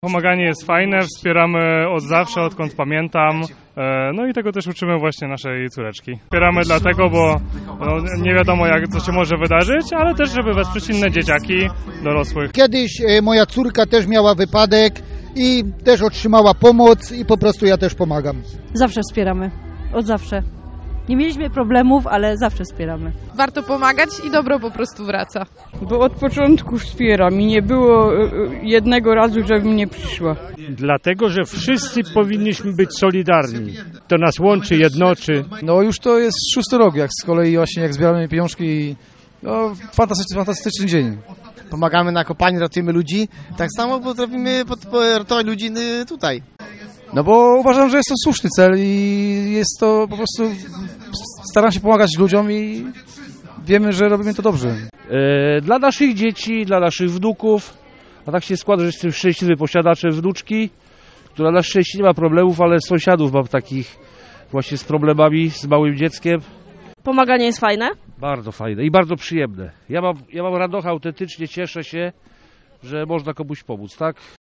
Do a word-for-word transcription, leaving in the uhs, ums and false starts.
Pomaganie jest fajne, wspieramy od zawsze, odkąd pamiętam, no i tego też uczymy właśnie naszej córeczki. Wspieramy dlatego, bo no, nie wiadomo jak co się może wydarzyć, ale też żeby wesprzeć inne dzieciaki, dorosłych. Kiedyś moja córka też miała wypadek i też otrzymała pomoc i po prostu ja też pomagam. Zawsze wspieramy, od zawsze. Nie mieliśmy problemów, ale zawsze wspieramy. Warto pomagać i dobro po prostu wraca. Bo od początku wspieram i nie było jednego razu, żebym nie przyszła. Dlatego, że wszyscy powinniśmy być solidarni. To nas łączy, jednoczy. No już to jest szósty rok, jak z kolei właśnie jak zbieramy pieniążki. No fantastyczny, fantastyczny dzień. Pomagamy na kopalni, ratujemy ludzi. Tak samo potrafimy ratować ludzi tutaj. No bo uważam, że jest to słuszny cel i jest to po prostu, staram się pomagać ludziom i wiemy, że robimy to dobrze. E, dla naszych dzieci, dla naszych wnuków, a tak się składa, że jestem szczęśliwy posiadaczem wnuczki, która na szczęście nie ma problemów, ale sąsiadów mam takich właśnie z problemami, z małym dzieckiem. Pomaganie jest fajne? Bardzo fajne i bardzo przyjemne. Ja mam, ja mam radochę, autentycznie cieszę się, że można komuś pomóc, tak?